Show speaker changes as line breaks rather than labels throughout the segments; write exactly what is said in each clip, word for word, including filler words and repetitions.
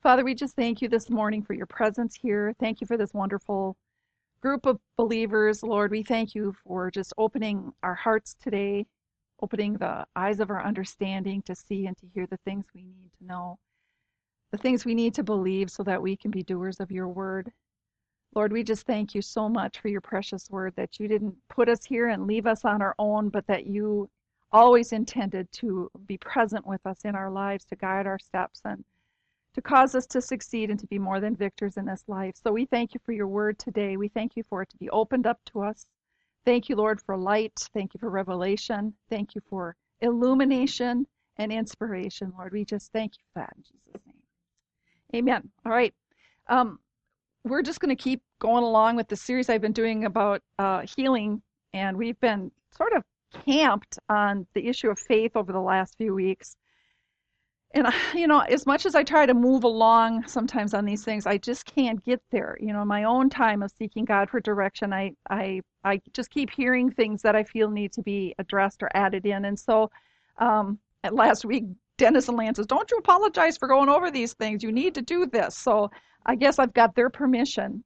Father, we just thank you this morning for your presence here. Thank you for this wonderful group of believers. Lord, we thank you for just opening our hearts today, opening the eyes of our understanding to see and to hear the things we need to know, the things we need to believe so that we can be doers of your word. Lord, we just thank you so much for your precious word, that you didn't put us here and leave us on our own, but that you always intended to be present with us in our lives, to guide our steps and to cause us to succeed and to be more than victors in this life. So we thank you for your word today. We thank you for it to be opened up to us. Thank you, Lord, for light. Thank you for revelation. Thank you for illumination and inspiration, Lord. We just thank you for that in Jesus' name. Amen. All right. Um, we're just going to keep going along with the series I've been doing about uh, healing, and we've been sort of camped on the issue of faith over the last few weeks. And, you know, as much as I try to move along sometimes on these things, I just can't get there. You know, in my own time of seeking God for direction, I, I, I just keep hearing things that I feel need to be addressed or added in. And so um, at last week, Dennis and Lance says, don't you apologize for going over these things. You need to do this. So I guess I've got their permission.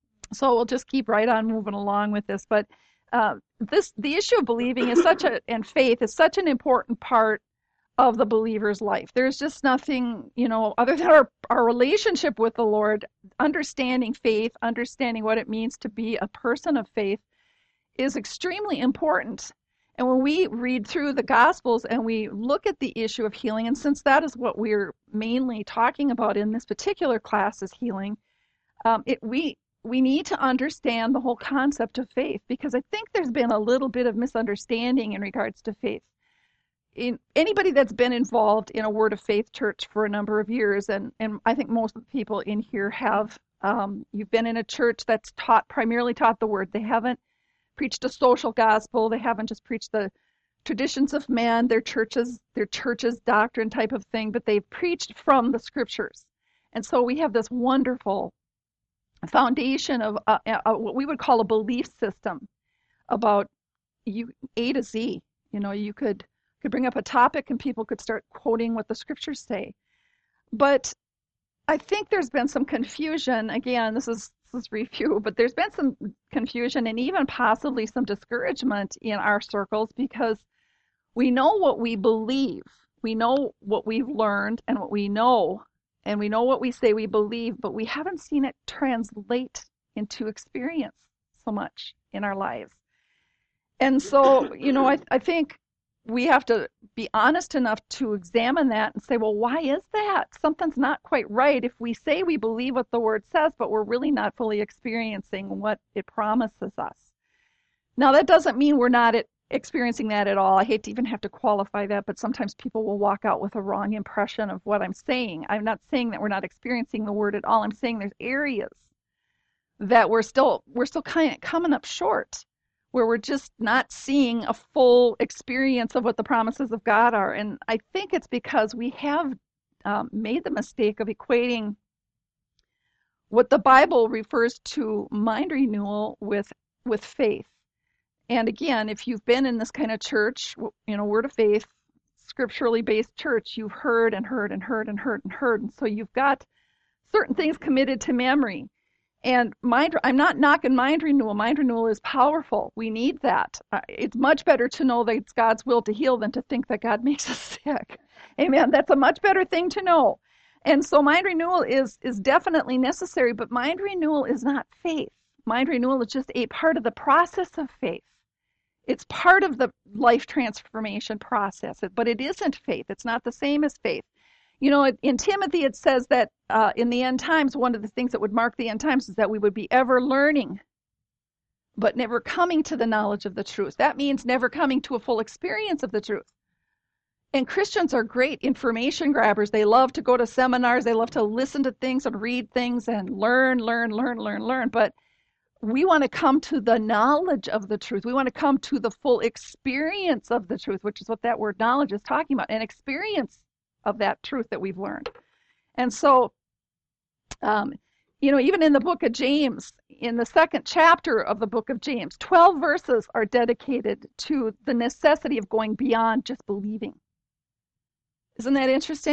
So we'll just keep right on moving along with this. But uh, this the issue of believing is such a, and faith is such an important part of the believer's life. There's just nothing, you know, other than our, our relationship with the Lord, understanding faith, understanding what it means to be a person of faith is extremely important. And when we read through the Gospels and we look at the issue of healing, and since that is what we're mainly talking about in this particular class is healing, um, it, we we need to understand the whole concept of faith, because I think there's been a little bit of misunderstanding in regards to faith. In anybody that's been involved in a Word of Faith church for a number of years, and, and I think most of the people in here have, um, you've been in a church that's taught, primarily taught the Word. They haven't preached a social gospel. They haven't just preached the traditions of man, their churches, their church's doctrine type of thing, but they've preached from the Scriptures. And so we have this wonderful foundation of uh, uh, what we would call a belief system about you A to Z. You know, you could could bring up a topic and people could start quoting what the Scriptures say. But I think there's been some confusion. Again, this is this is review, but there's been some confusion and even possibly some discouragement in our circles, because we know what we believe. We know what we've learned and what we know, and we know what we say we believe, but we haven't seen it translate into experience so much in our lives. And so, you know, I, I think we have to be honest enough to examine that and say, well, why is that? Something's not quite right if we say we believe what the Word says, but we're really not fully experiencing what it promises us. Now, that doesn't mean we're not experiencing that at all. I hate to even have to qualify that, but sometimes people will walk out with a wrong impression of what I'm saying. I'm not saying that we're not experiencing the Word at all. I'm saying there's areas that we're still we're still kind of coming up short, where we're just not seeing a full experience of what the promises of God are. And I think it's because we have um, made the mistake of equating what the Bible refers to mind renewal with with faith. And again, if you've been in this kind of church, you know, Word of Faith, scripturally based church, you've heard and heard and heard and heard and heard. And so you've got certain things committed to memory. And mind, I'm not knocking mind renewal. Mind renewal is powerful. We need that. Uh, it's much better to know that it's God's will to heal than to think that God makes us sick. Amen. That's a much better thing to know. And so mind renewal is, is definitely necessary, but mind renewal is not faith. Mind renewal is just a part of the process of faith. It's part of the life transformation process, but it isn't faith. It's not the same as faith. You know, in Timothy, it says that uh, in the end times, one of the things that would mark the end times is that we would be ever learning, but never coming to the knowledge of the truth. That means never coming to a full experience of the truth. And Christians are great information grabbers. They love to go to seminars. They love to listen to things and read things and learn, learn, learn, learn, learn. But we want to come to the knowledge of the truth. We want to come to the full experience of the truth, which is what that word knowledge is talking about, an experience of that truth that we've learned. And so, um, you know, even in the book of James, in the second chapter of the book of James, twelve verses are dedicated to the necessity of going beyond just believing. Isn't that interesting?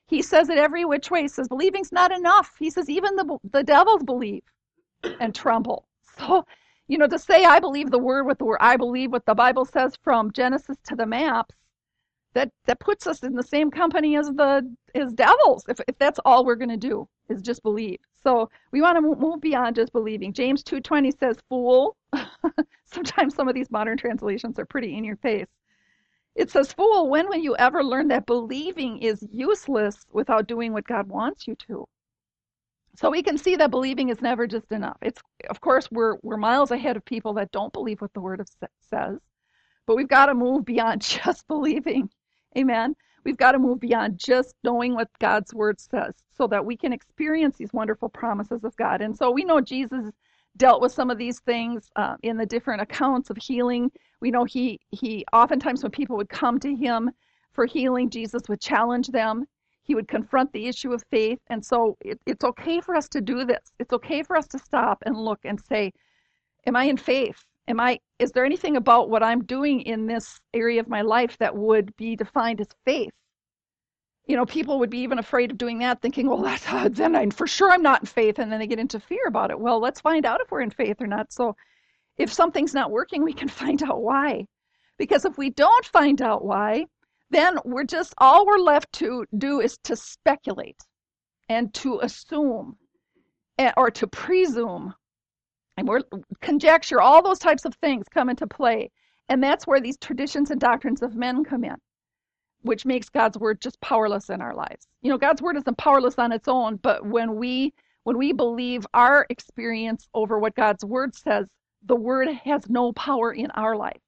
He says it every which way. He says believing's not enough. He says even the the devils believe and tremble. So, you know, to say I believe the word with the word, I believe what the Bible says from Genesis to the maps, that that puts us in the same company as the as devils. If if that's all we're going to do is just believe. So we want to move beyond just believing. James two twenty says, "Fool." Sometimes some of these modern translations are pretty in your face. It says, "Fool, when will you ever learn that believing is useless without doing what God wants you to?" So we can see that believing is never just enough. It's, of course, we're we're miles ahead of people that don't believe what the Word of says, but we've got to move beyond just believing. Amen. We've got to move beyond just knowing what God's Word says, so that we can experience these wonderful promises of God. And so we know Jesus dealt with some of these things uh, in the different accounts of healing. We know he he oftentimes when people would come to him for healing, Jesus would challenge them. He would confront the issue of faith. And so it, it's okay for us to do this. It's okay for us to stop and look and say, am I in faith? Am I, is there anything about what I'm doing in this area of my life that would be defined as faith? You know, people would be even afraid of doing that, thinking, well, that's uh, then I for sure I'm not in faith, and then they get into fear about it. Well, let's find out if we're in faith or not. So if something's not working, we can find out why. Because if we don't find out why, then we're just, all we're left to do is to speculate and to assume or to presume. And we're conjecture, all those types of things come into play. And that's where these traditions and doctrines of men come in, which makes God's word just powerless in our lives. You know, God's word isn't powerless on its own, but when we when we believe our experience over what God's word says, the word has no power in our life.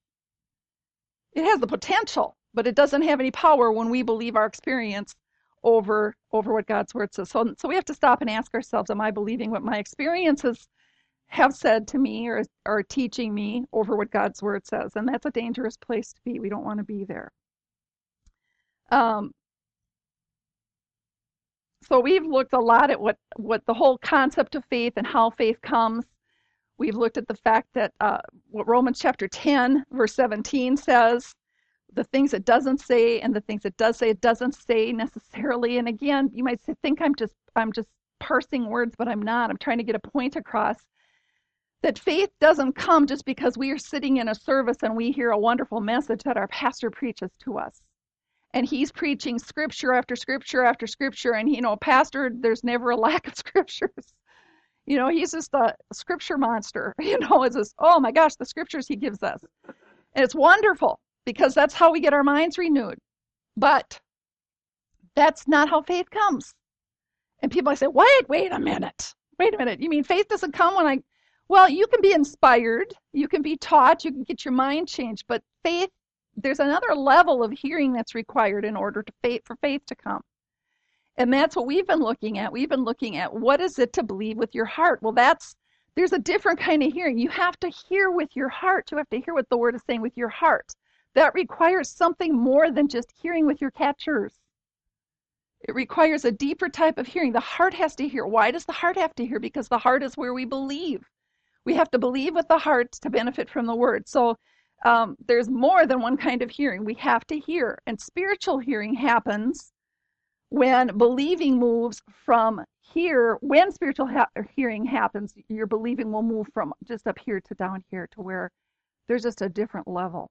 It has the potential, but it doesn't have any power when we believe our experience over over what God's word says. So, so we have to stop and ask ourselves, am I believing what my experiences have said to me or are teaching me over what God's word says? And that's a dangerous place to be. We don't want to be there. Um, so we've looked a lot at what, what the whole concept of faith and how faith comes. We've looked at the fact that uh, what Romans chapter ten, verse seventeen says, the things it doesn't say and the things it does say, it doesn't say necessarily. And again, you might say, think I'm just I'm just parsing words, but I'm not. I'm trying to get a point across. That faith doesn't come just because we are sitting in a service and we hear a wonderful message that our pastor preaches to us. And he's preaching scripture after scripture after scripture. And, you know, pastor, there's never a lack of scriptures. You know, he's just a scripture monster. You know, it's just, oh my gosh, the scriptures he gives us. And it's wonderful because that's how we get our minds renewed. But that's not how faith comes. And people say, wait, wait a minute. Wait a minute. You mean faith doesn't come when I... Well, you can be inspired, you can be taught, you can get your mind changed, but faith, there's another level of hearing that's required in order to faith, for faith to come. And that's what we've been looking at. We've been looking at what is it to believe with your heart? Well, that's, there's a different kind of hearing. You have to hear with your heart. You have to hear what the word is saying with your heart. That requires something more than just hearing with your catchers. It requires a deeper type of hearing. The heart has to hear. Why does the heart have to hear? Because the heart is where we believe. We have to believe with the heart to benefit from the word. So um, there's more than one kind of hearing. We have to hear. And spiritual hearing happens when believing moves from here. When spiritual ha- hearing happens, your believing will move from just up here to down here to where there's just a different level.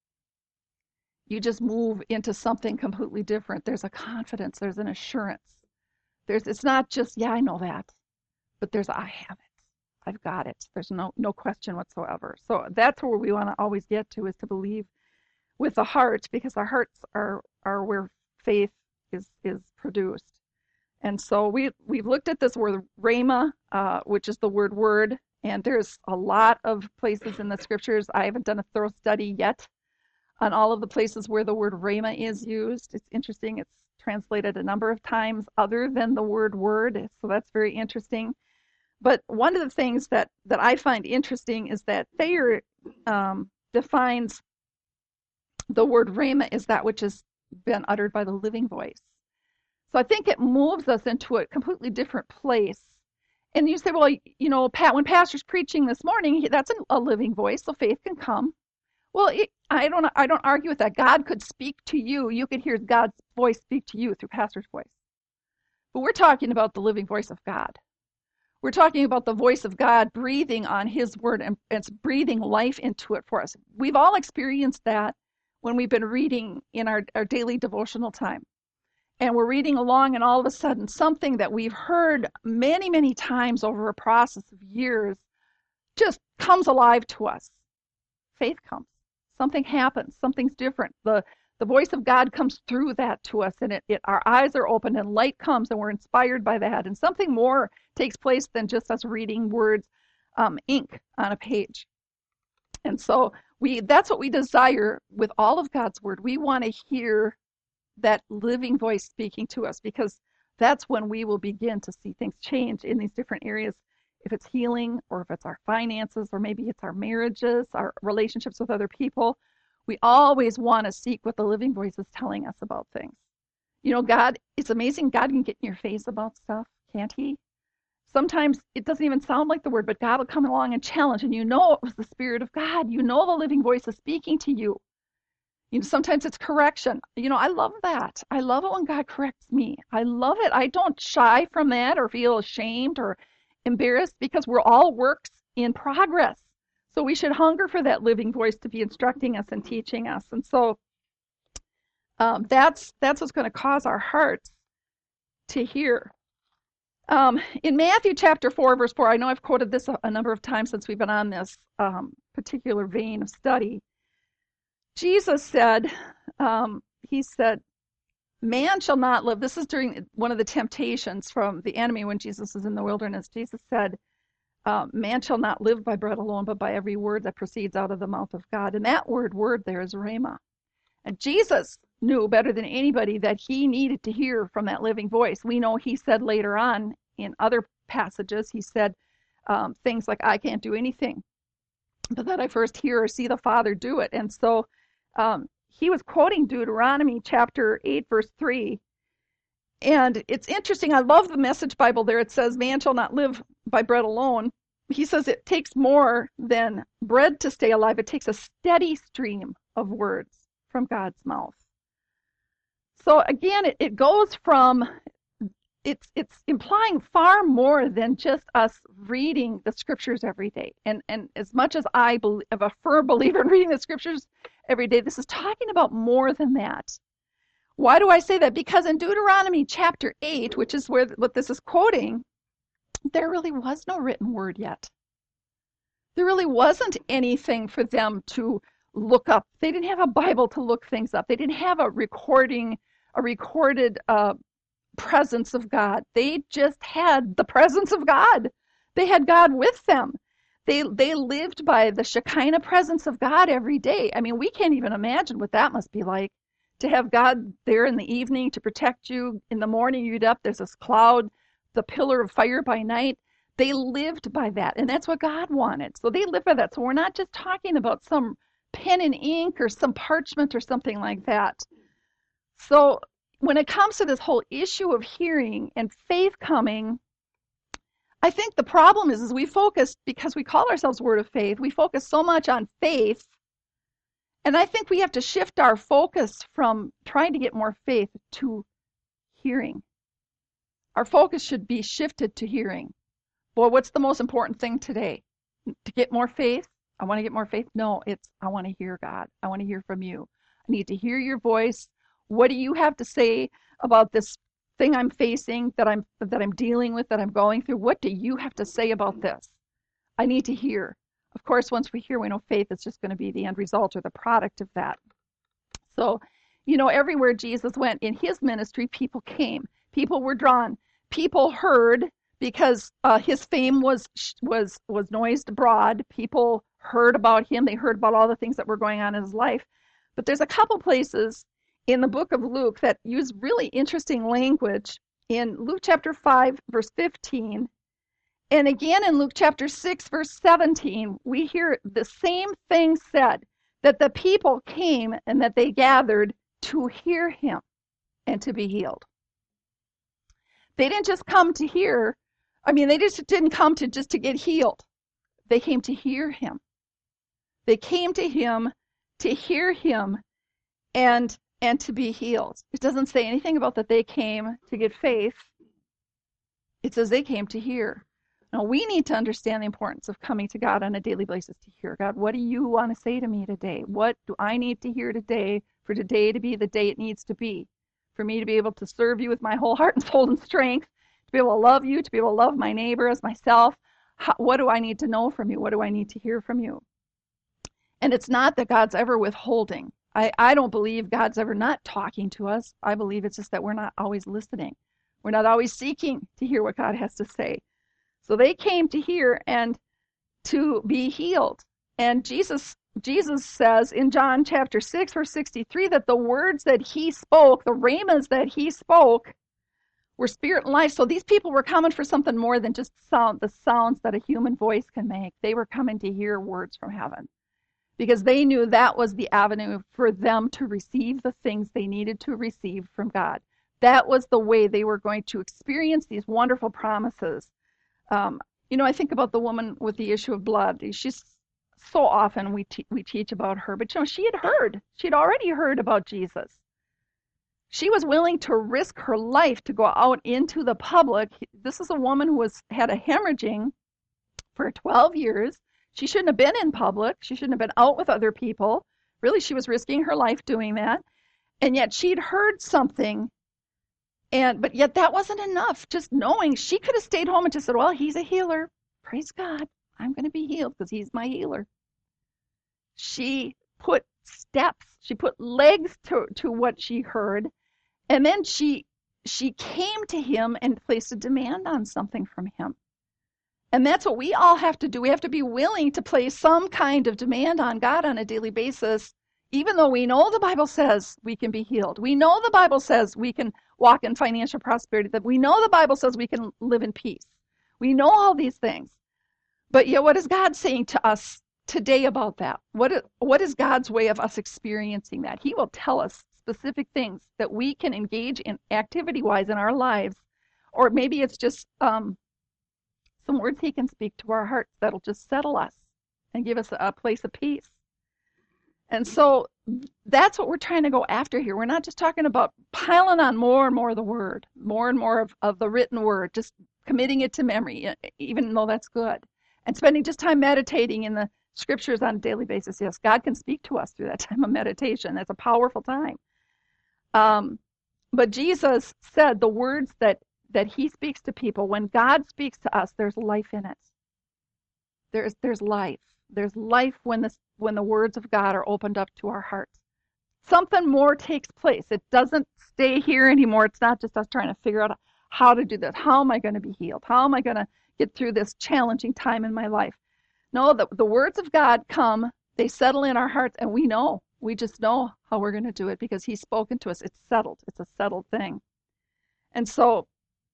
You just move into something completely different. There's a confidence. There's an assurance. There's. It's not just, yeah, I know that, but there's, I have it. I've got it. There's no no question whatsoever. So that's where we want to always get to, is to believe with the heart, because our hearts are are where faith is is produced. And so we we've looked at this word rhema, uh, which is the word word, and there's a lot of places in the scriptures. I haven't done a thorough study yet on all of the places where the word rhema is used. It's interesting. It's translated a number of times other than the word word, so that's very interesting. But one of the things that, that I find interesting is that Thayer um, defines the word rhema as that which has been uttered by the living voice. So I think it moves us into a completely different place. And you say, well, you know, Pat, when Pastor's preaching this morning, that's a living voice, so faith can come. Well, it, I don't I don't argue with that. God could speak to you. You could hear God's voice speak to you through Pastor's voice. But we're talking about the living voice of God. We're talking about the voice of God breathing on his word, and it's breathing life into it for us. We've all experienced that when we've been reading in our, our daily devotional time. And we're reading along, and all of a sudden, something that we've heard many, many times over a process of years just comes alive to us. Faith comes. Something happens. Something's different. The the voice of God comes through that to us, and it, it our eyes are opened, and light comes, and we're inspired by that. And something more takes place than just us reading words, um, ink on a page. And so we that's what we desire with all of God's word. We want to hear that living voice speaking to us, because that's when we will begin to see things change in these different areas. If it's healing, or if it's our finances, or maybe it's our marriages, our relationships with other people, we always want to seek what the living voice is telling us about things. You know, God, it's amazing. God can get in your face about stuff, can't he? Sometimes it doesn't even sound like the word, but God will come along and challenge, and you know it was the Spirit of God. You know the living voice is speaking to you. You know, sometimes it's correction. You know, I love that. I love it when God corrects me. I love it. I don't shy from that or feel ashamed or embarrassed, because we're all works in progress. So we should hunger for that living voice to be instructing us and teaching us. And so um, that's that's what's going to cause our hearts to hear. Um, in Matthew chapter four, verse four, I know I've quoted this a, a number of times since we've been on this um, particular vein of study. Jesus said, um, he said, man shall not live. This is during one of the temptations from the enemy when Jesus is in the wilderness. Jesus said, uh, man shall not live by bread alone, but by every word that proceeds out of the mouth of God. And that word, word there is rhema. And Jesus knew better than anybody that he needed to hear from that living voice. We know he said later on in other passages, he said um, things like, I can't do anything, but that I first hear or see the Father do it. And so um, he was quoting Deuteronomy chapter eight, verse three. And it's interesting. I love the Message Bible there. It says, man shall not live by bread alone. He says it takes more than bread to stay alive. It takes a steady stream of words from God's mouth. So again, it, it goes from, it's it's implying far more than just us reading the scriptures every day. And and as much as I believe, am a firm believer in reading the scriptures every day, this is talking about more than that. Why do I say that? Because in Deuteronomy chapter eight, which is where what this is quoting, there really was no written word yet. There really wasn't anything for them to look up. They didn't have a Bible to look things up. They didn't have a recording, a recorded uh, presence of God. They just had the presence of God. They had God with them. They they lived by the Shekinah presence of God every day. I mean, we can't even imagine what that must be like, to have God there in the evening to protect you. In the morning, you get up, there's this cloud, the pillar of fire by night. They lived by that, and that's what God wanted. So they lived by that. So we're not just talking about some pen and ink or some parchment or something like that. So when it comes to this whole issue of hearing and faith coming, I think the problem is, is we focus, because we call ourselves Word of Faith, we focus so much on faith. And I think we have to shift our focus from trying to get more faith to hearing. Our focus should be shifted to hearing. Boy, what's the most important thing today? To get more faith? I want to get more faith? No, it's I want to hear God. I want to hear from you. I need to hear your voice. What do you have to say about this thing I'm facing, that I'm that I'm dealing with, that I'm going through? What do you have to say about this? I need to hear. Of course, once we hear, we know faith is just going to be the end result or the product of that. So, you know, everywhere Jesus went in his ministry, people came. People were drawn. People heard, because uh, his fame was was was noised abroad. People heard about him. They heard about all the things that were going on in his life. But there's a couple places in the book of Luke that use really interesting language. In Luke chapter five, verse fifteen, and again in Luke chapter six, verse seventeen, we hear the same thing said, that the people came and that they gathered to hear him and to be healed. They didn't just come to hear. I mean, they just didn't come to just to get healed. They came to hear him. They came to him to hear him and and to be healed. It doesn't say anything about that they came to get faith. It says they came to hear. Now, we need to understand the importance of coming to God on a daily basis to hear. God, what do you want to say to me today? What do I need to hear today for today to be the day it needs to be? For me to be able to serve you with my whole heart and soul and strength, to be able to love you, to be able to love my neighbor as myself. How, what do I need to know from you? What do I need to hear from you? And it's not that God's ever withholding. I, I don't believe God's ever not talking to us. I believe it's just that we're not always listening. We're not always seeking to hear what God has to say. So they came to hear and to be healed. And Jesus Jesus says in John chapter six, verse sixty-three, that the words that he spoke, the rhemas that he spoke, were spirit and life. So these people were coming for something more than just sound, the sounds that a human voice can make. They were coming to hear words from heaven, because they knew that was the avenue for them to receive the things they needed to receive from God. That was the way they were going to experience these wonderful promises. Um, you know, I think about the woman with the issue of blood. She's so often we te- we teach about her, but you know, she had heard. She had already heard about Jesus. She was willing to risk her life to go out into the public. This is a woman who was had a hemorrhaging for twelve years. She shouldn't have been in public. She shouldn't have been out with other people. Really, she was risking her life doing that. And yet she'd heard something. And but yet that wasn't enough. Just knowing, she could have stayed home and just said, well, he's a healer. Praise God. I'm going to be healed because he's my healer. She put steps. She put legs to, to what she heard. And then she she came to him and placed a demand on something from him. And that's what we all have to do. We have to be willing to place some kind of demand on God on a daily basis, even though we know the Bible says we can be healed. We know the Bible says we can walk in financial prosperity, that we know the Bible says we can live in peace. We know all these things. But yet, what is God saying to us today about that? What is, what is God's way of us experiencing that? He will tell us specific things that we can engage in activity-wise in our lives. Or maybe it's just um, some words he can speak to our hearts that'll just settle us and give us a place of peace. And so that's what we're trying to go after here. We're not just talking about piling on more and more of the word, more and more of, of the written word, just committing it to memory, even though that's good. And spending just time meditating in the scriptures on a daily basis. Yes, God can speak to us through that time of meditation. That's a powerful time. Um, but Jesus said the words that, that he speaks to people, when God speaks to us, there's life in it. There's, there's life. There's life when the, when the words of God are opened up to our hearts. Something more takes place. It doesn't stay here anymore. It's not just us trying to figure out how to do this. How am I going to be healed? How am I going to get through this challenging time in my life? No, the, the words of God come, they settle in our hearts, and we know. We just know how we're going to do it because he's spoken to us. It's settled. It's a settled thing. And so,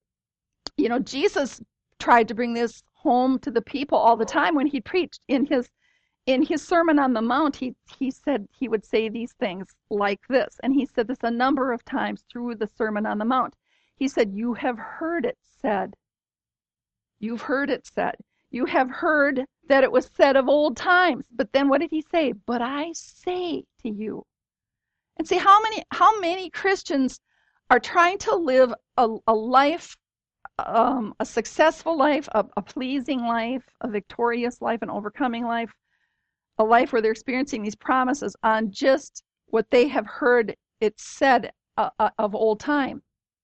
you know, Jesus tried to bring this home to the people all the time when he preached. In his in his Sermon on the Mount, he, he said he would say these things like this. And he said this a number of times through the Sermon on the Mount. He said, you have heard it said. You've heard it said. You have heard that it was said of old times. But then what did he say? But I say to you. And see, how many how many Christians are trying to live a, a life, um, a successful life, a, a pleasing life, a victorious life, an overcoming life, a life where they're experiencing these promises on just what they have heard it said uh, uh, of old time.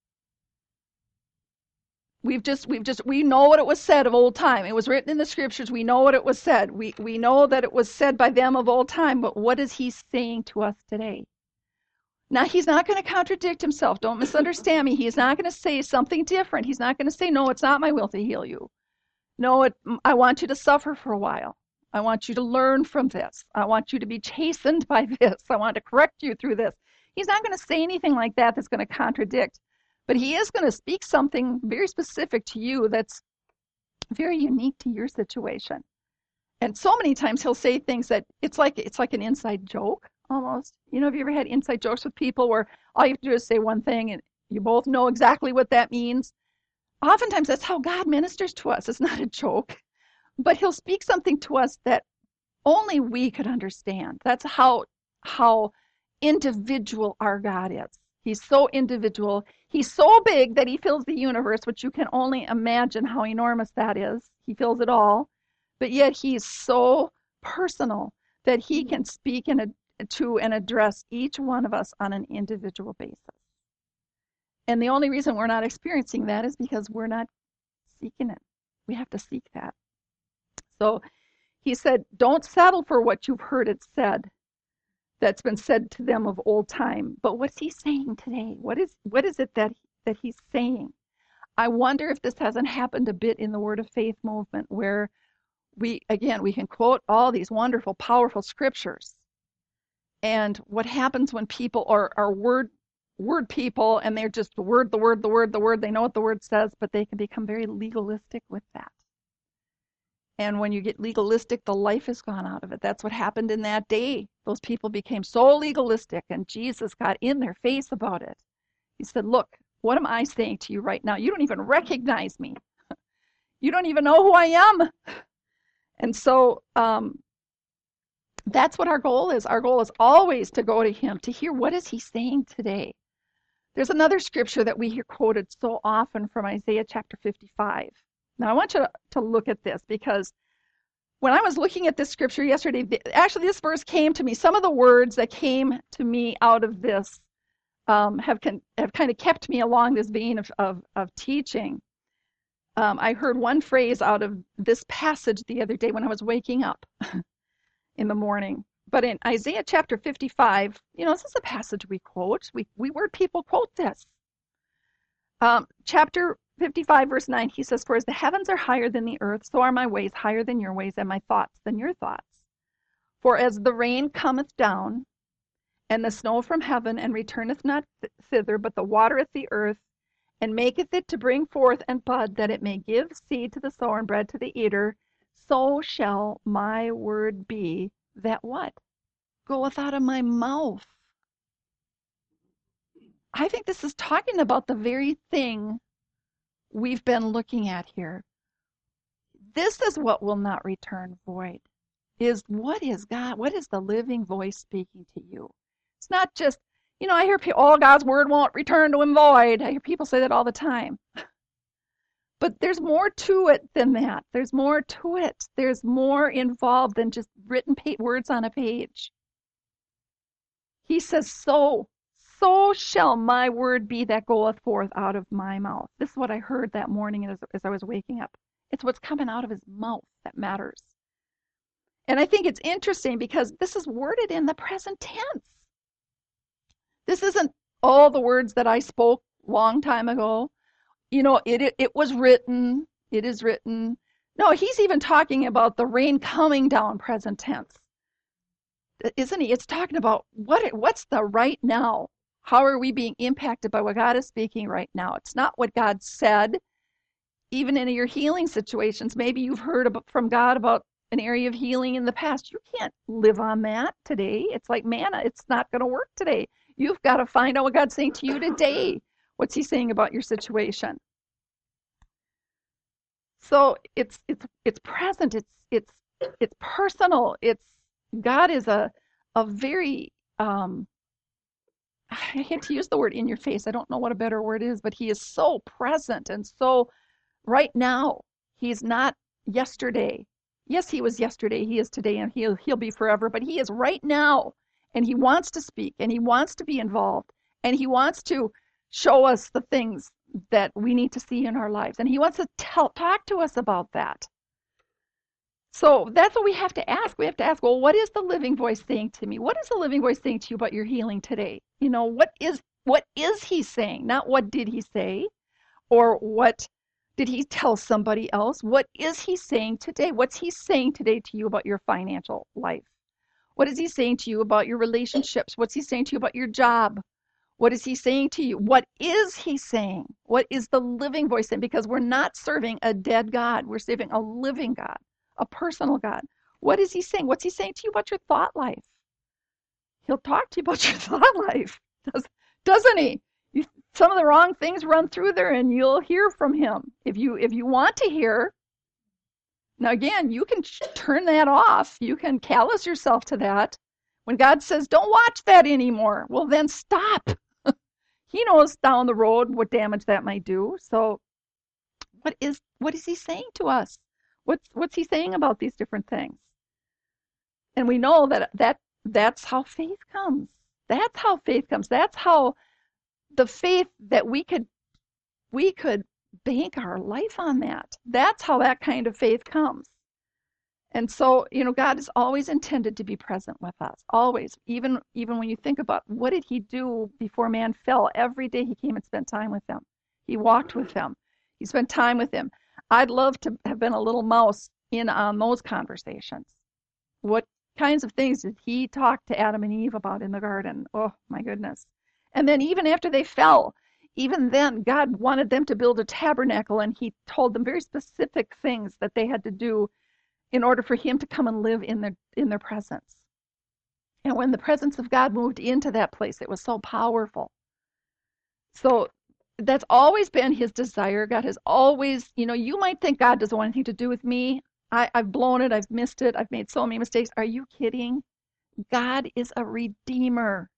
We've just, we've just, we know what it was said of old time. It was written in the scriptures. We know what it was said. We, we know that it was said by them of old time, but what is he saying to us today? Now, he's not going to contradict himself. Don't misunderstand me. He's not going to say something different. He's not going to say, no, it's not my will to heal you. No, it, I want you to suffer for a while. I want you to learn from this. I want you to be chastened by this. I want to correct you through this. He's not going to say anything like that that's going to contradict. But he is going to speak something very specific to you that's very unique to your situation. And so many times he'll say things that it's like it's like an inside joke almost. You know, have you ever had inside jokes with people where all you have to do is say one thing and you both know exactly what that means? Oftentimes that's how God ministers to us. It's not a joke. But he'll speak something to us that only we could understand. That's how how individual our God is. He's so individual. He's so big that he fills the universe, which you can only imagine how enormous that is. He fills it all. But yet he's so personal that he can speak in a, to and address each one of us on an individual basis. And the only reason we're not experiencing that is because we're not seeking it. We have to seek that. So he said, don't settle for what you've heard it said, that's been said to them of old time. But what's he saying today? What is what is it that, that he's saying? I wonder if this hasn't happened a bit in the Word of Faith movement, where we, again, we can quote all these wonderful, powerful scriptures. And what happens when people are, are word word people, and they're just the word, the word, the word, the word, they know what the word says, but they can become very legalistic with that. And when you get legalistic, the life is gone out of it. That's what happened in that day. Those people became so legalistic, and Jesus got in their face about it. He said, look, what am I saying to you right now? You don't even recognize me. You don't even know who I am. And so um, that's what our goal is. Our goal is always to go to him, to hear what is he saying today. There's another scripture that we hear quoted so often from Isaiah chapter fifty-five. Now, I want you to look at this, because when I was looking at this scripture yesterday, actually this verse came to me. Some of the words that came to me out of this um, have, con- have kind of kept me along this vein of, of, of teaching. Um, I heard one phrase out of this passage the other day when I was waking up in the morning. But in Isaiah chapter fifty-five, you know, this is a passage we quote. We, we word people quote this. Um, chapter fifty-five, verse nine, he says, for as the heavens are higher than the earth, so are my ways higher than your ways, and my thoughts than your thoughts. For as the rain cometh down, and the snow from heaven, and returneth not thither, but the watereth the earth, and maketh it to bring forth and bud, that it may give seed to the sower and bread to the eater, so shall my word be that what? Goeth out of my mouth. I think this is talking about the very thing we've been looking at here. This is what will not return void. Is what is God? What is the living voice speaking to you? It's not just, you know, I hear people, oh, God's word won't return to him void. I hear people say that all the time. But there's more to it than that. There's more to it. There's more involved than just written pa- words on a page. He says, so, so shall my word be that goeth forth out of my mouth. This is what I heard that morning as, as I was waking up. It's what's coming out of his mouth that matters. And I think it's interesting because this is worded in the present tense. This isn't all the words that I spoke long time ago. You know, it, it it was written. It is written. No, he's even talking about the rain coming down, present tense. Isn't he? It's talking about what what's the right now. How are we being impacted by what God is speaking right now? It's not what God said. Even in your healing situations, maybe you've heard about, from God about an area of healing in the past. You can't live on that today. It's like manna. It's not going to work today. You've got to find out what God's saying to you today. What's he saying about your situation? So it's it's it's present. It's it's it's personal. It's God is a a very um, I hate to use the word in your face. I don't know what a better word is, but he is so present and so right now. He's not yesterday. Yes, he was yesterday. He is today, and he'll he'll be forever. But he is right now, and he wants to speak, and he wants to be involved, and he wants to show us the things that we need to see in our lives, and he wants to tell, talk to us about that. So that's what we have to ask. We have to ask, well, what is the living voice saying to me? What is the living voice saying to you about your healing today? You know, what is what is he saying? Not what did he say, or what did he tell somebody else? What is he saying today? What's he saying today to you about your financial life? What is he saying to you about your relationships? What's he saying to you about your job? What is he saying to you? What is he saying? What is the living voice saying? Because we're not serving a dead God. We're serving a living God, a personal God. What is he saying? What's he saying to you about your thought life? He'll talk to you about your thought life, doesn't he? You, some of the wrong things run through there, and you'll hear from him if you if you want to hear. Now again, you can turn that off. You can callous yourself to that. When God says, "Don't watch that anymore," well then stop. He knows down the road what damage that might do. So what is what is he saying to us? What's what's he saying about these different things? And we know that that that's how faith comes. That's how faith comes. That's how the faith that we could we could bank our life on that. That's how that kind of faith comes. And so, you know, God is always intended to be present with us. Always. Even even when you think about what did he do before man fell? Every day he came and spent time with them. He walked with them. He spent time with them. I'd love to have been a little mouse in on those conversations. What kinds of things did he talk to Adam and Eve about in the garden? Oh, my goodness. And then even after they fell, even then, God wanted them to build a tabernacle, and he told them very specific things that they had to do in order for him to come and live in their in their presence. And when the presence of God moved into that place, it was so powerful. So that's always been his desire. God has always, you know, you might think God doesn't want anything to do with me. I, I've blown it. I've missed it. I've made so many mistakes. Are you kidding? God is a redeemer.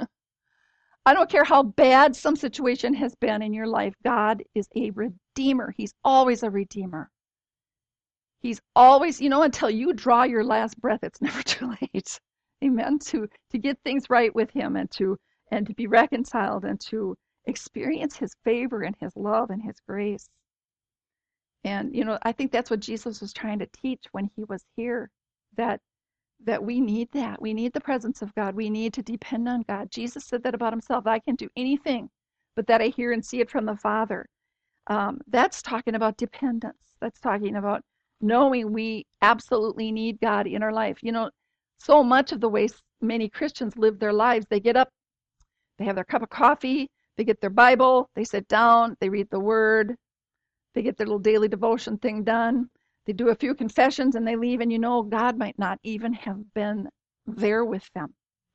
I don't care how bad some situation has been in your life. God is a redeemer. He's always a redeemer. He's always, you know, until you draw your last breath, it's never too late. Amen. To to get things right with him and to and to be reconciled and to experience his favor and his love and his grace. And, you know, I think that's what Jesus was trying to teach when he was here, that that we need that. We need the presence of God. We need to depend on God. Jesus said that about himself. I can do anything but that I hear and see it from the Father. Um, that's talking about dependence. That's talking about knowing we absolutely need God in our life. You know, so much of the way many Christians live their lives, they get up, they have their cup of coffee, they get their Bible, they sit down, they read the Word, they get their little daily devotion thing done, they do a few confessions, and they leave, and you know, God might not even have been there with them.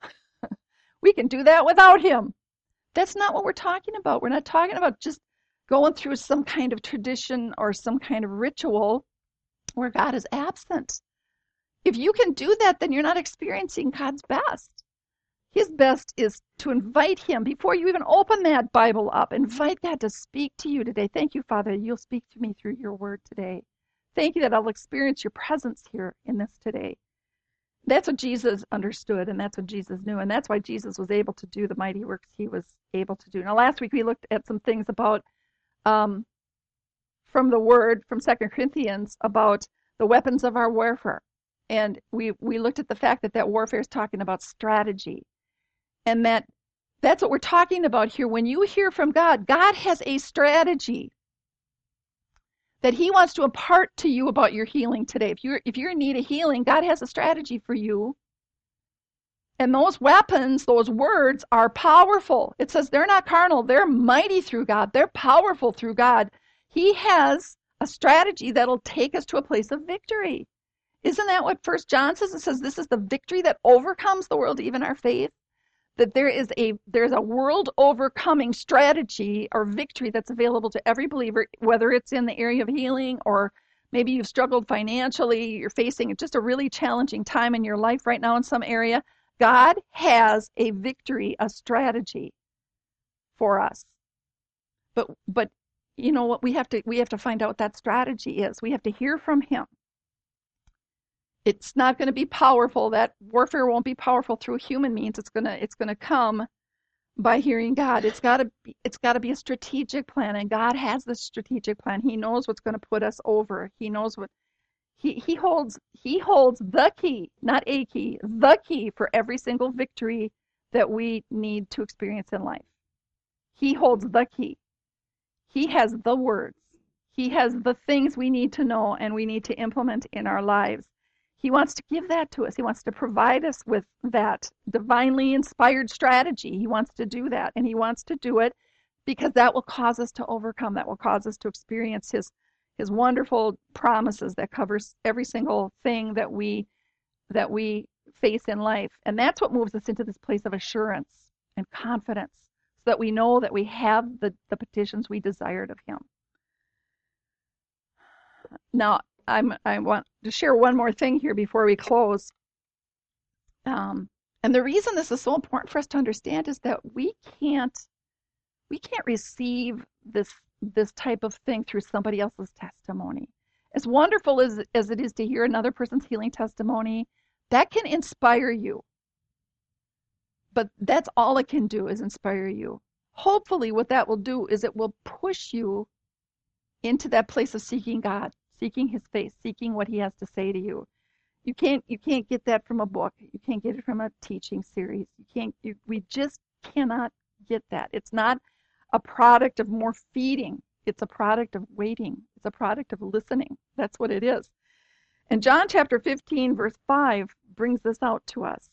We can do that without him. That's not what we're talking about. We're not talking about just going through some kind of tradition or some kind of ritual where God is absent. If you can do that, then you're not experiencing God's best. His best is to invite him before you even open that Bible up. Invite God to speak to you today. Thank you, Father, you'll speak to me through your word today. Thank you that I'll experience your presence here in this today. That's what Jesus understood, and that's what Jesus knew, and that's why Jesus was able to do the mighty works he was able to do. Now, last week we looked at some things about um, from the word from Second Corinthians about the weapons of our warfare. And we, we looked at the fact that that warfare is talking about strategy. And that that's what we're talking about here. When you hear from God, God has a strategy that he wants to impart to you about your healing today. If you're, if you're in need of healing, God has a strategy for you. And those weapons, those words are powerful. It says they're not carnal. They're mighty through God. They're powerful through God. He has a strategy that'll take us to a place of victory. Isn't that what First John says? It says this is the victory that overcomes the world, even our faith. That there is a there's a world overcoming strategy or victory that's available to every believer, whether it's in the area of healing or maybe you've struggled financially, you're facing just a really challenging time in your life right now in some area. God has a victory, a strategy for us. But but you know what, we have to we have to find out what that strategy is. We have to hear from him. It's not going to be powerful. That warfare won't be powerful through human means. It's gonna it's gonna come by hearing God. It's gotta be it's gotta be a strategic plan, and God has the strategic plan. He knows what's going to put us over. He knows what he he holds he holds the key, not a key, the key for every single victory that we need to experience in life. He holds the key. He has the words. He has the things we need to know and we need to implement in our lives. He wants to give that to us. He wants to provide us with that divinely inspired strategy. He wants to do that, and he wants to do it because that will cause us to overcome. That will cause us to experience his his wonderful promises that covers every single thing that we that we face in life. And that's what moves us into this place of assurance and confidence, so that we know that we have the, the petitions we desired of him. Now, I'm, I want to share one more thing here before we close. Um, and the reason this is so important for us to understand is that we can't We can't receive this this type of thing through somebody else's testimony. As wonderful as, as it is to hear another person's healing testimony, that can inspire you. But that's all it can do, is inspire you. Hopefully what that will do is it will push you into that place of seeking God, seeking his face, seeking what he has to say to you. You can't you can't get that from a book. You can't get it from a teaching series. You can't you, we just cannot get that. It's not a product of more feeding. It's a product of waiting. It's a product of listening. That's what it is. And John chapter fifteen, verse five brings this out to us.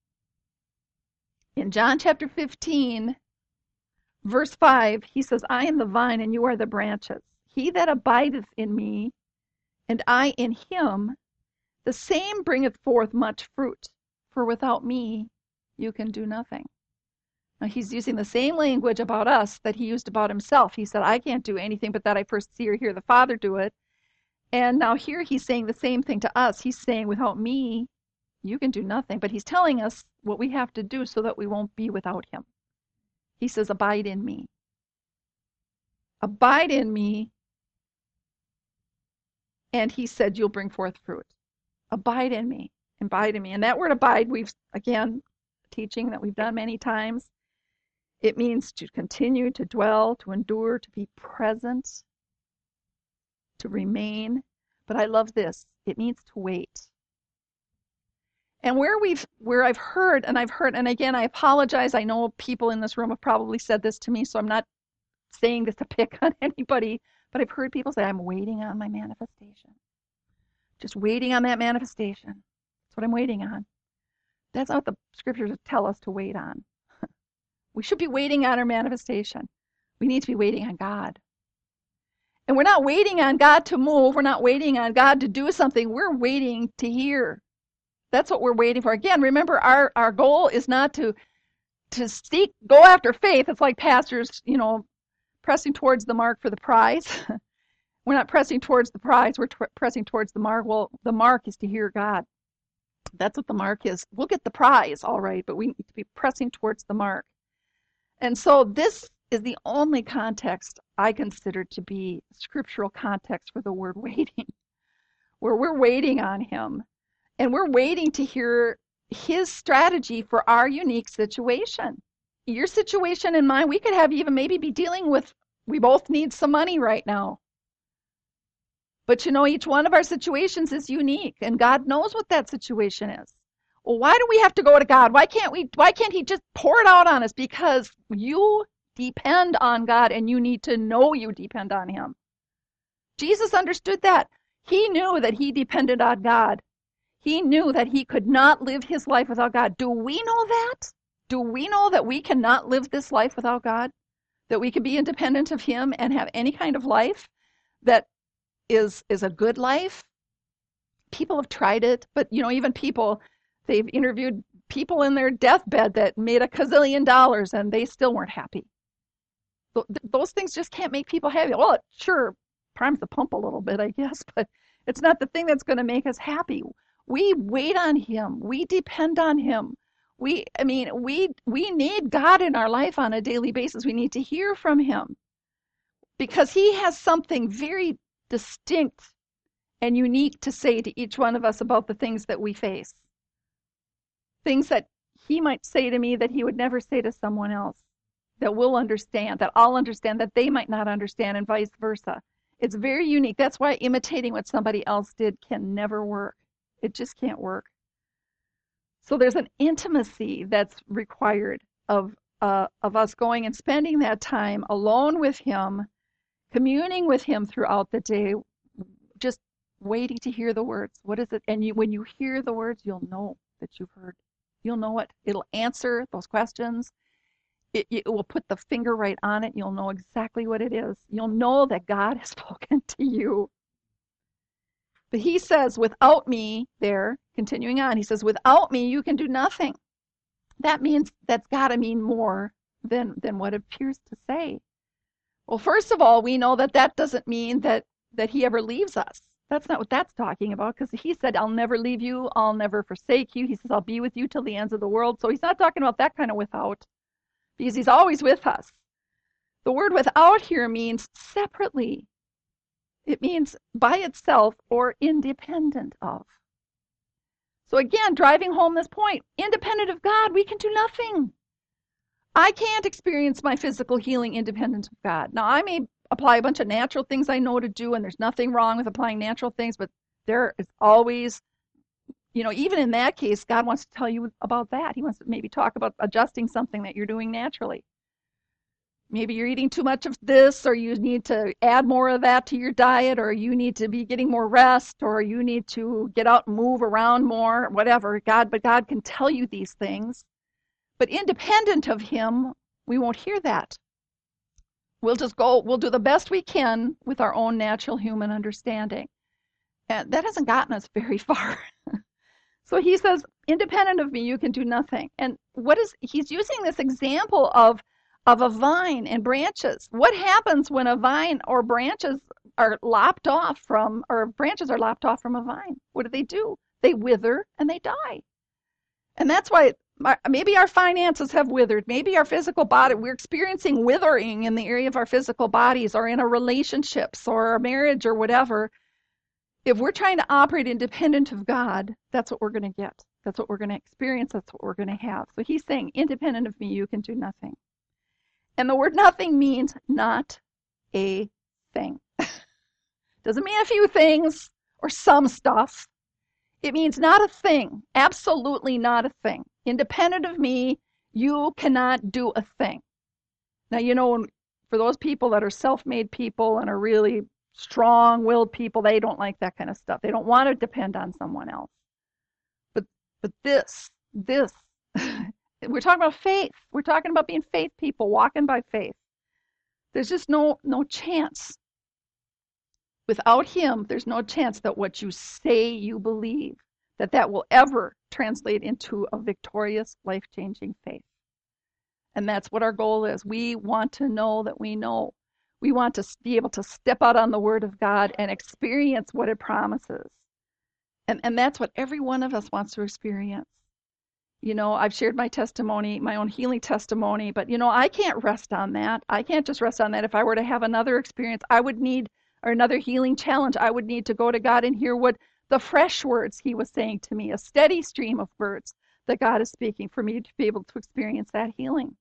In John chapter fifteen, verse five, he says, I am the vine and you are the branches. He that abideth in me, and I in him, the same bringeth forth much fruit. For without me, you can do nothing. Now, he's using the same language about us that he used about himself. He said, I can't do anything but that I first see or hear the Father do it. And now here he's saying the same thing to us. He's saying, without me, you can do nothing. But he's telling us what we have to do so that we won't be without him. He says, abide in me. Abide in me. And he said, you'll bring forth fruit. Abide in me. Abide in me. And that word abide, we've, again, teaching that we've done many times. It means to continue, to dwell, to endure, to be present, to remain. But I love this. It means to wait. And where we've, where I've heard, and I've heard, and again, I apologize. I know people in this room have probably said this to me, so I'm not saying this to pick on anybody, but I've heard people say, I'm waiting on my manifestation. Just waiting on that manifestation. That's what I'm waiting on. That's not what the scriptures tell us to wait on. We should be waiting on our manifestation. We need to be waiting on God. And we're not waiting on God to move. We're not waiting on God to do something. We're waiting to hear. That's what we're waiting for. Again, remember, our, our goal is not to, to seek, go after faith. It's like pastors, you know, pressing towards the mark for the prize. We're not pressing towards the prize. We're t- pressing towards the mark. Well, the mark is to hear God. That's what the mark is. We'll get the prize, all right, but we need to be pressing towards the mark. And so this is the only context I consider to be scriptural context for the word waiting, where we're waiting on him, and we're waiting to hear his strategy for our unique situation. Your situation and mine, we could have even maybe be dealing with, we both need some money right now. But you know, each one of our situations is unique, and God knows what that situation is. Well, why do we have to go to God? Why can't we, why can't he just pour it out on us? Because you depend on God, and you need to know you depend on him. Jesus understood that. He knew that he depended on God. He knew that he could not live his life without God. Do we know that? Do we know that we cannot live this life without God? That we can be independent of him and have any kind of life that is is a good life? People have tried it, but you know, even people, they've interviewed people in their deathbed that made a gazillion dollars and they still weren't happy. Those things just can't make people happy. Well, it sure primes the pump a little bit, I guess, but it's not the thing that's going to make us happy. We wait on him. We depend on him. We, I mean, we we need God in our life on a daily basis. We need to hear from him because he has something very distinct and unique to say to each one of us about the things that we face. Things that he might say to me that he would never say to someone else, that we'll understand, that I'll understand, that they might not understand, and vice versa. It's very unique. That's why imitating what somebody else did can never work. It just can't work. So there's an intimacy that's required of uh, of us going and spending that time alone with him, communing with him throughout the day, just waiting to hear the words. What is it? And you, when you hear the words, you'll know that you've heard. You'll know it. It'll answer those questions. It, it will put the finger right on it. You'll know exactly what it is. You'll know that God has spoken to you. But he says, without me, there, continuing on, he says, without me, you can do nothing. That means, that's got to mean more than, than what it appears to say. Well, first of all, we know that that doesn't mean that, that he ever leaves us. That's not what that's talking about, because he said, I'll never leave you, I'll never forsake you. He says, I'll be with you till the ends of the world. So he's not talking about that kind of without, because he's always with us. The word without here means separately. It means by itself or independent of. So again, driving home this point, independent of God, we can do nothing. I can't experience my physical healing independent of God. Now, I may apply a bunch of natural things I know to do, and there's nothing wrong with applying natural things, but there is always, you know, even in that case, God wants to tell you about that. He wants to maybe talk about adjusting something that you're doing naturally. Maybe you're eating too much of this, or you need to add more of that to your diet, or you need to be getting more rest, or you need to get out and move around more, whatever. God, but God can tell you these things. But independent of Him, we won't hear that. We'll just go, we'll do the best we can with our own natural human understanding. And that hasn't gotten us very far. So He says, independent of me, you can do nothing. And what is, He's using this example of of a vine and branches. What happens when a vine or branches are lopped off from, or branches are lopped off from a vine? What do they do? They wither and they die. And that's why maybe our finances have withered. Maybe our physical body, we're experiencing withering in the area of our physical bodies or in our relationships or our marriage or whatever. If we're trying to operate independent of God, that's what we're going to get. That's what we're going to experience. That's what we're going to have. So He's saying, independent of me, you can do nothing. And the word nothing means not a thing. Doesn't mean a few things or some stuff. It means not a thing. Absolutely not a thing. Independent of me, you cannot do a thing. Now, you know, for those people that are self-made people and are really strong-willed people, they don't like that kind of stuff. They don't want to depend on someone else. But but this, this, we're talking about faith. We're talking about being faith people, walking by faith. There's just no no chance. Without Him, there's no chance that what you say you believe, that that will ever translate into a victorious, life-changing faith. And that's what our goal is. We want to know that we know. We want to be able to step out on the Word of God and experience what it promises. And, and that's what every one of us wants to experience. You know, I've shared my testimony, my own healing testimony, but, you know, I can't rest on that. I can't just rest on that. If I were to have another experience, I would need, or another healing challenge, I would need to go to God and hear what the fresh words He was saying to me, a steady stream of words that God is speaking for me to be able to experience that healing.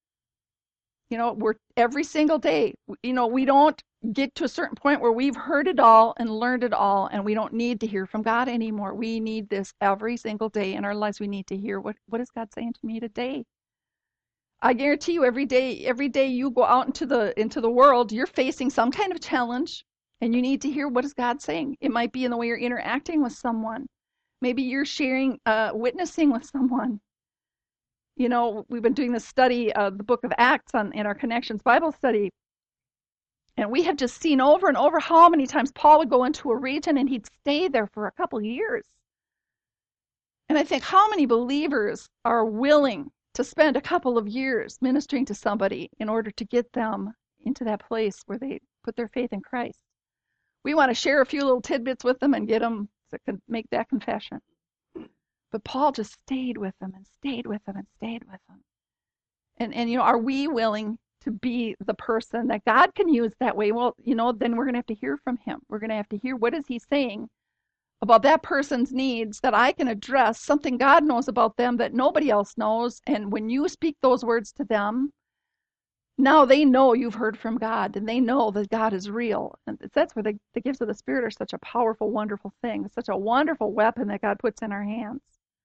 You know, we're every single day, you know, we don't get to a certain point where we've heard it all and learned it all, and we don't need to hear from God anymore. We need this every single day in our lives. We need to hear, what, what is God saying to me today? I guarantee you, every day, every day you go out into the into the world, you're facing some kind of challenge, and you need to hear, what is God saying? It might be in the way you're interacting with someone. Maybe you're sharing, uh, witnessing with someone. You know, we've been doing this study of the book of Acts on, in our Connections Bible study. And we have just seen over and over how many times Paul would go into a region and he'd stay there for a couple years. And I think, how many believers are willing to spend a couple of years ministering to somebody in order to get them into that place where they put their faith in Christ? We want to share a few little tidbits with them and get them to make that confession. But Paul just stayed with them and stayed with them and stayed with them. And, and you know, are we willing to be the person that God can use that way? Well, you know, then we're going to have to hear from Him. We're going to have to hear, what is He saying about that person's needs that I can address, something God knows about them that nobody else knows. And when you speak those words to them, now they know you've heard from God, and they know that God is real. And that's where the, the gifts of the Spirit are such a powerful, wonderful thing. It's such a wonderful weapon that God puts in our hands.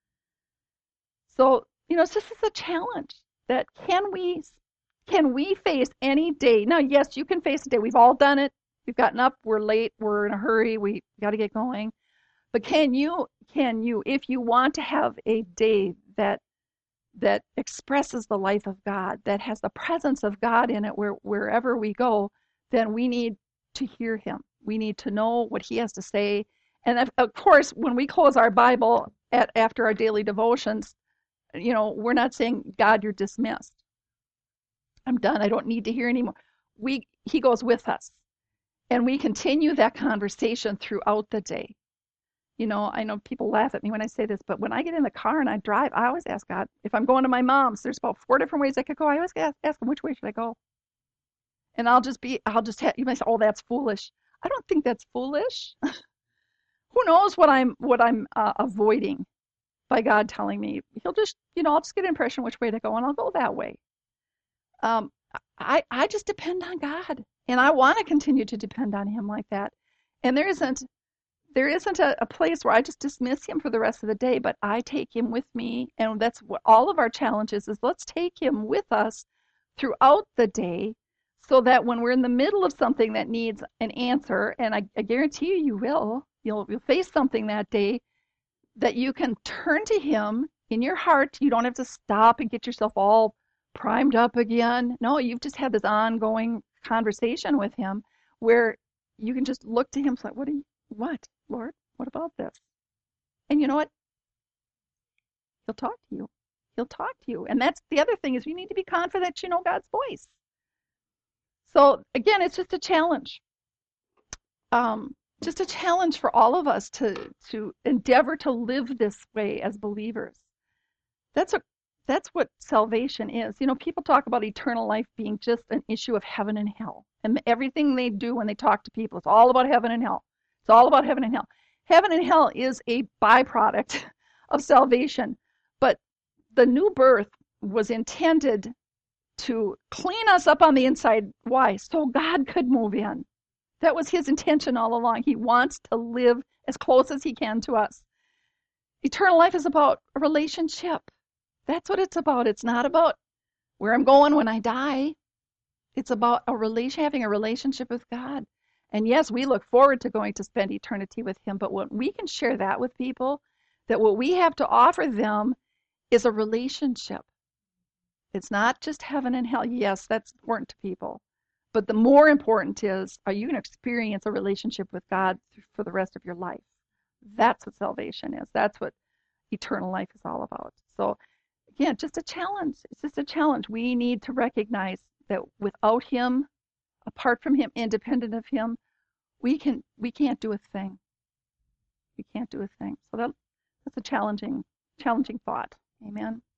So, you know, this is a challenge that can we can we face any day? Now, yes, you can face a day. We've all done it. We've gotten up. We're late. We're in a hurry. We got to get going. But can you, can you, if you want to have a day that that expresses the life of God, that has the presence of God in it where, wherever we go, then we need to hear Him. We need to know what He has to say. And of, of course, when we close our Bible at, after our daily devotions, you know, we're not saying, God, you're dismissed. I'm done. I don't need to hear anymore. We, He goes with us. And we continue that conversation throughout the day. You know, I know people laugh at me when I say this, but when I get in the car and I drive, I always ask God, if I'm going to my mom's, there's about four different ways I could go. I always ask, ask Him, which way should I go? And I'll just be, I'll just have, you might say, oh, that's foolish. I don't think that's foolish. Who knows what I'm, what I'm uh, avoiding by God telling me. He'll just, you know, I'll just get an impression which way to go and I'll go that way. Um, I, I just depend on God and I want to continue to depend on him like that. And there isn't, there isn't a, a place where I just dismiss him for the rest of the day, but I take him with me. And that's what all of our challenges is. Let's take him with us throughout the day so that when we're in the middle of something that needs an answer, and I, I guarantee you, you will, you'll, you'll face something that day, that you can turn to him in your heart. You don't have to stop and get yourself all primed up again. No, you've just had this ongoing conversation with him where you can just look to him like, what do you, what, Lord? What about this? And you know what? He'll talk to you. He'll talk to you. And that's the other thing is you need to be confident you know God's voice. So again, it's just a challenge. Um, just a challenge for all of us to to endeavor to live this way as believers. That's a that's what salvation is. You know, people talk about eternal life being just an issue of heaven and hell. And everything they do when they talk to people, it's all about heaven and hell. It's all about heaven and hell. Heaven and hell is a byproduct of salvation. But the new birth was intended to clean us up on the inside. Why? So God could move in. That was his intention all along. He wants to live as close as he can to us. Eternal life is about a relationship. That's what it's about. It's not about where I'm going when I die. It's about a relation, having a relationship with God. And yes, we look forward to going to spend eternity with him, but when we can share that with people, that what we have to offer them is a relationship. It's not just heaven and hell. Yes, that's important to people. But the more important is, are you going to experience a relationship with God for the rest of your life? That's what salvation is. That's what eternal life is all about. So, again, just a challenge. It's just a challenge. We need to recognize that without him, apart from him, independent of him, we can we can't do a thing. We can't do a thing. So that that's a challenging challenging thought. Amen.